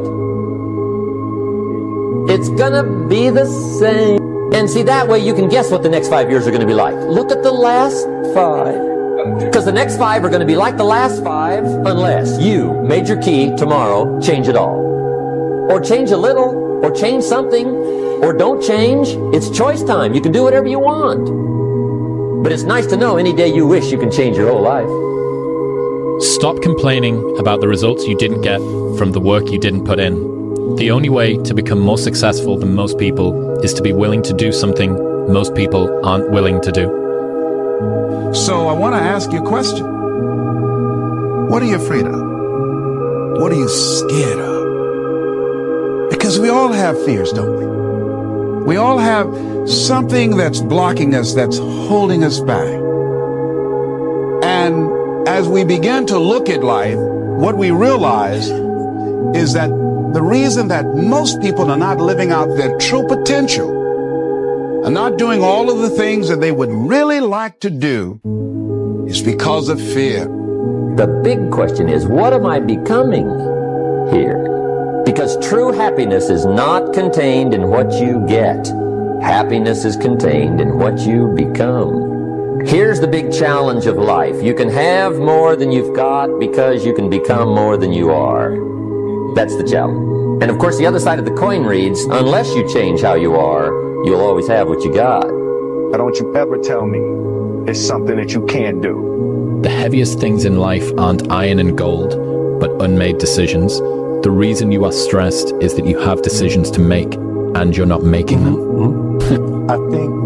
It's gonna be the same. And see, that way you can guess what the next five years are gonna be like. Look at the last five. Because the next five are gonna be like the last five unless you, major key, tomorrow, change it all. Or change a little, or change something, or don't change. It's choice time. You can do whatever you want. But it's nice to know any day you wish you can change your whole life. Stop complaining about the results you didn't get from the work you didn't put in. The only way to become more successful than most people is to be willing to do something most people aren't willing to do. So I want to ask you a question. What are you afraid of? What are you scared of? Because we all have fears, don't we? We all have something that's blocking us, that's holding us back. And as we begin to look at life, what we realize is that the reason that most people are not living out their true potential, are not doing all of the things that they would really like to do, is because of fear. The big question is, what am I becoming here? Because true happiness is not contained in what you get. Happiness is contained in what you become. Here's the big challenge of life. You can have more than you've got because you can become more than you are. That's the challenge. And of course, the other side of the coin reads, unless you change how you are, you'll always have what you got. Now, don't you ever tell me it's something that you can't do. The heaviest things in life aren't iron and gold, but unmade decisions. The reason you are stressed is that you have decisions to make, and you're not making them. Mm-hmm. I think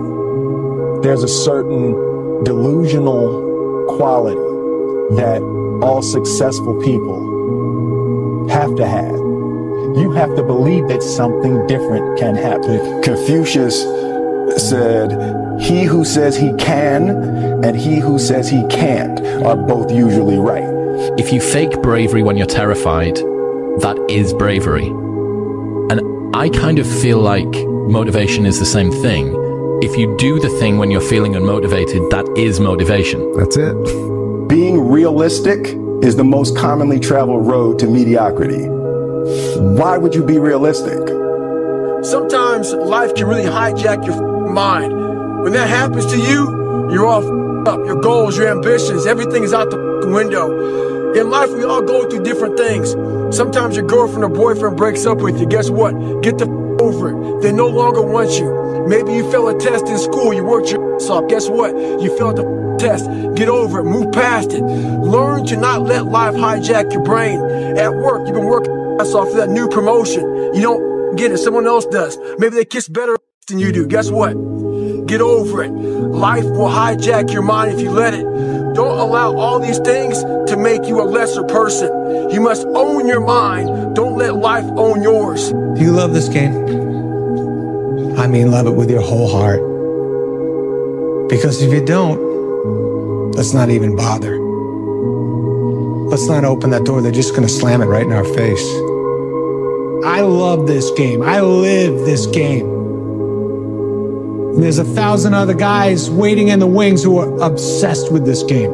that there's a certain delusional quality that all successful people have to have. You have to believe that something different can happen. Confucius said, he who says he can and he who says he can't are both usually right. If you fake bravery when you're terrified, that is bravery. And I kind of feel like motivation is the same thing. If you do the thing when you're feeling unmotivated, that is motivation. That's it. Being realistic is the most commonly traveled road to mediocrity. Why would you be realistic? Sometimes life can really hijack your mind. When that happens to you, you're all up. Your goals, your ambitions, everything is out the window. In life, we all go through different things. Sometimes your girlfriend or boyfriend breaks up with you. Guess what? Get the f- over it. They no longer want you. Maybe you failed a test in school. You worked your ass off. Guess what? You failed the f- test. Get over it. Move past it. Learn to not let life hijack your brain. At work, you've been working your ass off for that new promotion. You don't get it. Someone else does. Maybe they kiss better than you do. Guess what? Get over it. Life will hijack your mind if you let it. Don't allow all these things to make you a lesser person. You must own your mind. Don't let life own yours. Do you love this game? I mean, love it with your whole heart. Because if you don't, let's not even bother. Let's not open that door. They're just going to slam it right in our face. I love this game. I live this game. There's a thousand other guys waiting in the wings who are obsessed with this game.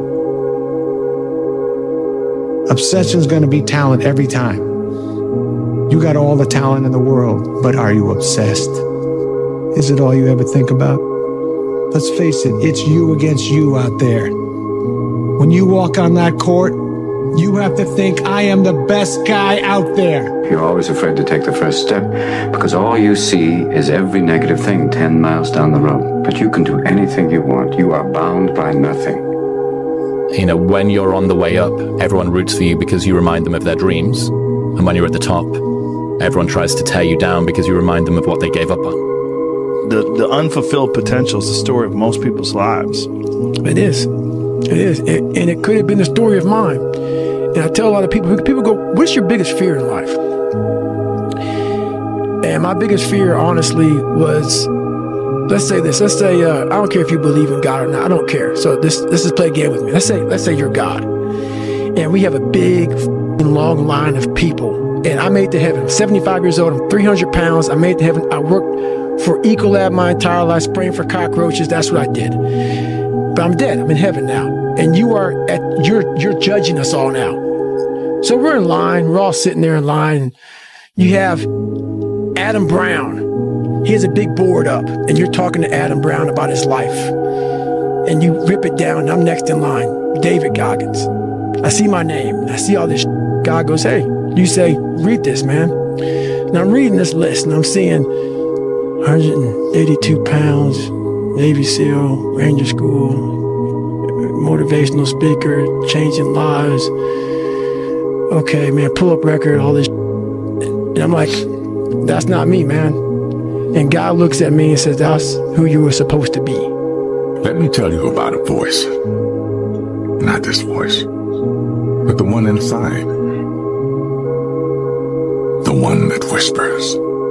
Obsession's gonna be talent every time. You got all the talent in the world, but are you obsessed? Is it all you ever think about? Let's face it, it's you against you out there. When you walk on that court, you have to think, I am the best guy out there. You're always afraid to take the first step because all you see is every negative thing ten miles down the road. But you can do anything you want. You are bound by nothing. You know, when you're on the way up, everyone roots for you because you remind them of their dreams. And when you're at the top, everyone tries to tear you down because you remind them of what they gave up on. The, the unfulfilled potential is the story of most people's lives. It is. It is. It, and it could have been the story of mine. And I tell a lot of people, people go, what's your biggest fear in life? And my biggest fear, honestly, was, let's say this, let's say, uh, I don't care if you believe in God or not, I don't care. So this, this is play a game with me. Let's say, let's say you're God. And we have a big, long line of people. And I made it to heaven. I'm seventy-five years old, I'm three hundred pounds, I made it to heaven. I worked for Ecolab my entire life, spraying for cockroaches, that's what I did. But I'm dead, I'm in heaven now. And you are at, you're, you're judging us all now. So we're in line, we're all sitting there in line. You have Adam Brown. He has a big board up, and you're talking to Adam Brown about his life. And you rip it down, and I'm next in line, David Goggins. I see my name, and I see all this shit. God goes, hey, you say, read this, man. And I'm reading this list, and I'm seeing one hundred eighty-two pounds, Navy SEAL, Ranger School, motivational speaker, changing lives. Okay, man, pull-up record, all this. And I'm like, that's not me, man. And God looks at me and says, that's who you were supposed to be. Let me tell you about a voice. Not this voice, but the one inside. The one that whispers.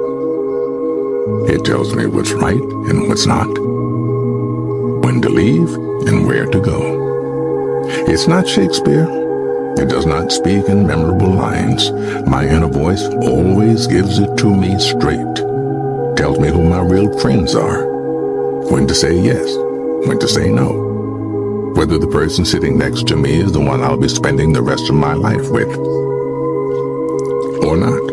It tells me what's right and what's not, when to leave and where to go. It's not Shakespeare. It does not speak in memorable lines. My inner voice always gives it to me straight. Tells me who my real friends are. When to say yes, when to say no. Whether the person sitting next to me is the one I'll be spending the rest of my life with. Or not.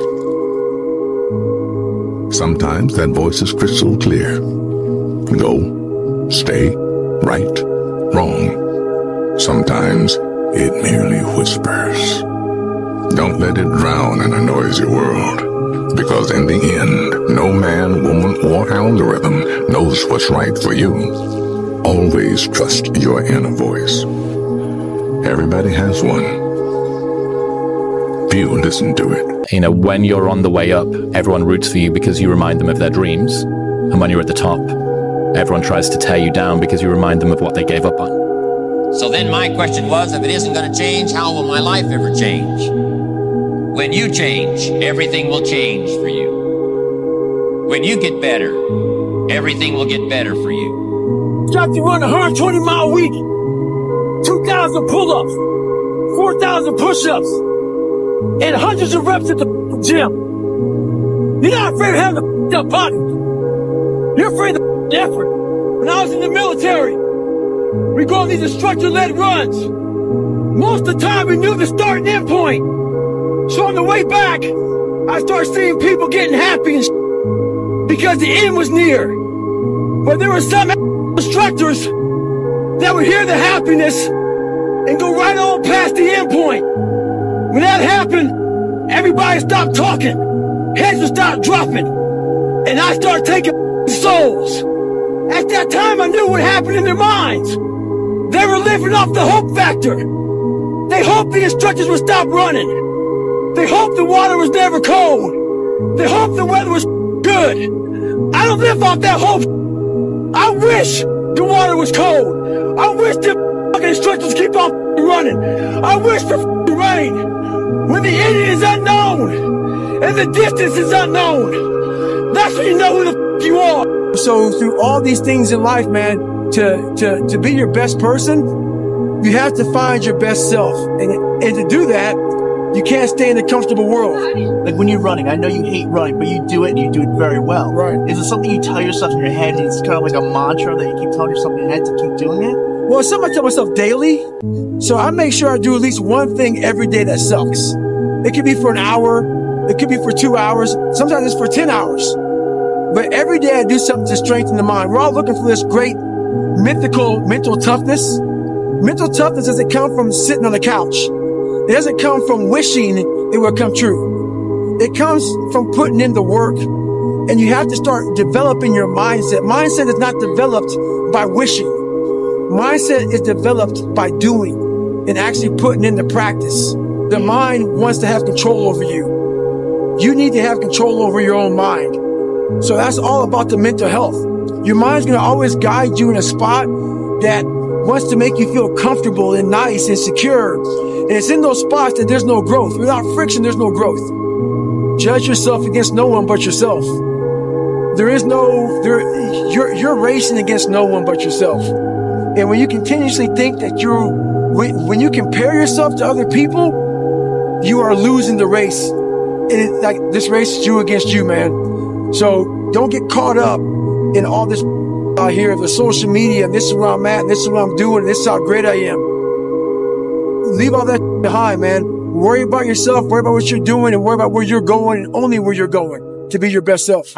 Sometimes that voice is crystal clear. Go, stay, right, wrong. Sometimes it merely whispers. Don't let it drown in a noisy world. Because in the end, no man, woman, or algorithm knows what's right for you. Always trust your inner voice. Everybody has one. Few listen to it. You know, when you're on the way up, everyone roots for you because you remind them of their dreams. And when you're at the top, everyone tries to tear you down because you remind them of what they gave up on. So then my question was, if it isn't going to change, how will my life ever change? When you change, everything will change for you. When you get better, everything will get better for you. Got to run one hundred twenty mile a week, two thousand pull-ups, four thousand push-ups, and hundreds of reps at the gym. You're not afraid of having a body. You're afraid of the effort. When I was in the military, we go on these instructor-led runs. Most of the time, we knew the start and end point. So on the way back, I started seeing people getting happy and sh- because the end was near. But there were some instructors that would hear the happiness and go right on past the end point. When that happened, everybody stopped talking. Heads would stop dropping. And I started taking souls. At that time, I knew what happened in their minds. They were living off the hope factor. They hoped the instructors would stop running. They hoped the water was never cold. They hoped the weather was good. I don't live off that hope. I wish the water was cold. I wish the fucking instructors keep on running. I wish for rain. When the end is unknown and the distance is unknown, that's when you know who the fuck you are. So through all these things in life, man, to, to, to be your best person, you have to find your best self. And, and to do that, you can't stay in a comfortable world. Like when you're running, I know you hate running, but you do it and you do it very well. Right. Is it something you tell yourself in your head and it's kind of like a mantra that you keep telling yourself in your head to keep doing it? Well, it's something I tell myself daily. So I make sure I do at least one thing every day that sucks. It could be for an hour. It could be for two hours. Sometimes it's for ten hours. But every day I do something to strengthen the mind. We're all looking for this great mythical mental toughness. Mental toughness doesn't come from sitting on the couch. It doesn't come from wishing it will come true. It comes from putting in the work. And you have to start developing your mindset. Mindset is not developed by wishing. Mindset is developed by doing and actually putting in the practice. The mind wants to have control over you. You need to have control over your own mind. So that's all about the mental health. Your mind's going to always guide you in a spot that wants to make you feel comfortable and nice and secure. And it's in those spots that there's no growth. Without friction, there's no growth. Judge yourself against no one but yourself. There is no, there, you're, you're racing against no one but yourself. And when you continuously think that you're, when, when you compare yourself to other people, you are losing the race. And it, like, this race is you against you, man. So don't get caught up in all this out here of the social media, and this is where I'm at, and this is what I'm doing, and this is how great I am. Leave all that behind, man. Worry about yourself, worry about what you're doing, and worry about where you're going, and only where you're going to be your best self.